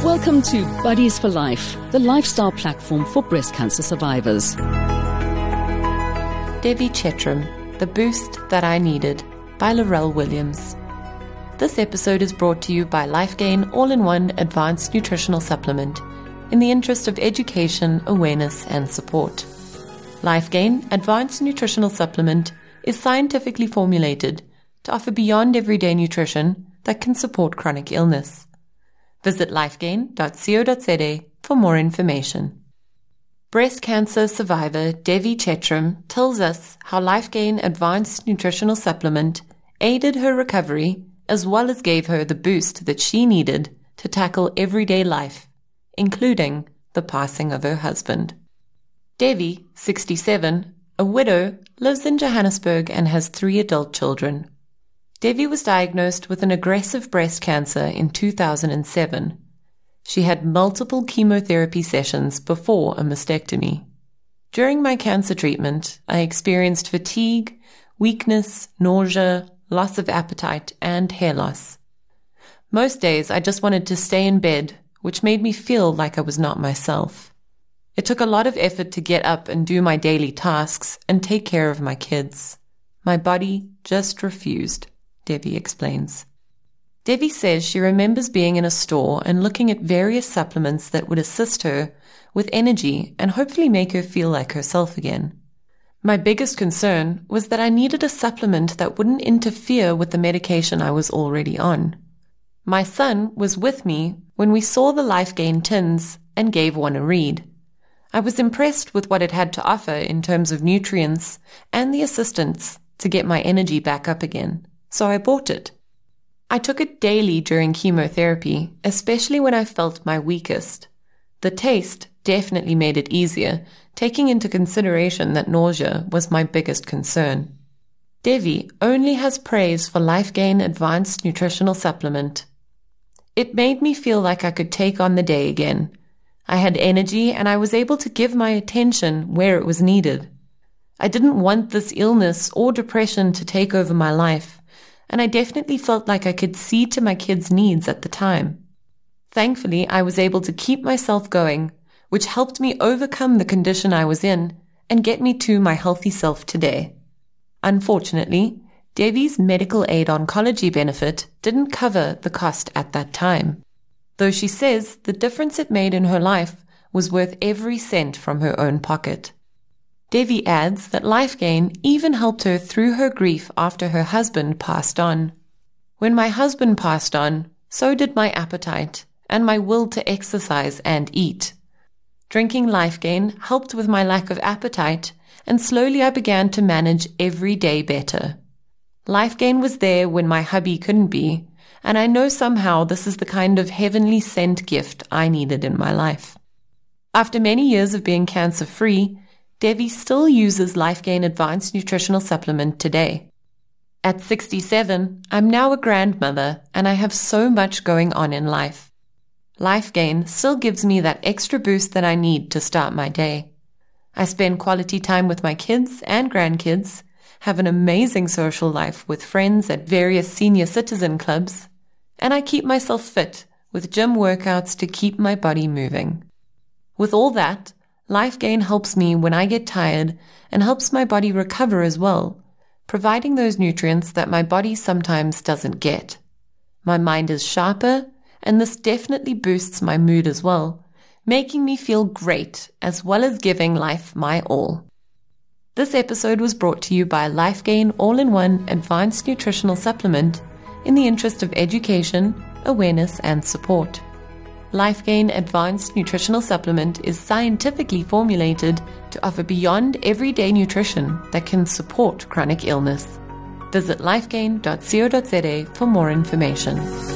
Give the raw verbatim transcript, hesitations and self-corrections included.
Welcome to Buddies for Life, the lifestyle platform for breast cancer survivors. Devi Chetram, The Boost That I Needed, by Laurel Williams. This episode is brought to you by LifeGain All-in-One Advanced Nutritional Supplement in the interest of education, awareness, and support. LifeGain Advanced Nutritional Supplement is scientifically formulated to offer beyond everyday nutrition that can support chronic illness. Visit lifegain dot co dot za for more information. Breast cancer survivor Devi Chetram tells us how LifeGain Advanced Nutritional Supplement aided her recovery as well as gave her the boost that she needed to tackle everyday life, including the passing of her husband. Devi, sixty-seven, a widow, lives in Johannesburg and has three adult children. Devi was diagnosed with an aggressive breast cancer in two thousand seven. She had multiple chemotherapy sessions before a mastectomy. During my cancer treatment, I experienced fatigue, weakness, nausea, loss of appetite, and hair loss. Most days I just wanted to stay in bed, which made me feel like I was not myself. It took a lot of effort to get up and do my daily tasks and take care of my kids. My body just refused, Devi explains. Devi says she remembers being in a store and looking at various supplements that would assist her with energy and hopefully make her feel like herself again. My biggest concern was that I needed a supplement that wouldn't interfere with the medication I was already on. My son was with me when we saw the LifeGain tins and gave one a read. I was impressed with what it had to offer in terms of nutrients and the assistance to get my energy back up again, so I bought it. I took it daily during chemotherapy, especially when I felt my weakest. The taste definitely made it easier, taking into consideration that nausea was my biggest concern. Devi only has praise for LifeGain Advanced Nutritional Supplement. It made me feel like I could take on the day again. I had energy and I was able to give my attention where it was needed. I didn't want this illness or depression to take over my life, and I definitely felt like I could see to my kids' needs at the time. Thankfully, I was able to keep myself going, which helped me overcome the condition I was in and get me to my healthy self today. Unfortunately, Devi's medical aid oncology benefit didn't cover the cost at that time, though she says the difference it made in her life was worth every cent from her own pocket. Devi adds that LifeGain even helped her through her grief after her husband passed on. When my husband passed on, so did my appetite and my will to exercise and eat. Drinking LifeGain helped with my lack of appetite, and slowly I began to manage every day better. LifeGain was there when my hubby couldn't be, and I know somehow this is the kind of heavenly sent gift I needed in my life. After many years of being cancer-free, Devi still uses LifeGain Advanced Nutritional Supplement today. At sixty-seven, I'm now a grandmother and I have so much going on in life. LifeGain still gives me that extra boost that I need to start my day. I spend quality time with my kids and grandkids, have an amazing social life with friends at various senior citizen clubs, and I keep myself fit with gym workouts to keep my body moving. With all that, LifeGain helps me when I get tired and helps my body recover as well, providing those nutrients that my body sometimes doesn't get. My mind is sharper, and this definitely boosts my mood as well, making me feel great as well as giving life my all. This episode was brought to you by LifeGain All-in-One Advanced Nutritional Supplement in the interest of education, awareness, and support. LifeGain Advanced Nutritional Supplement is scientifically formulated to offer beyond everyday nutrition that can support chronic illness. Visit lifegain dot co dot za for more information.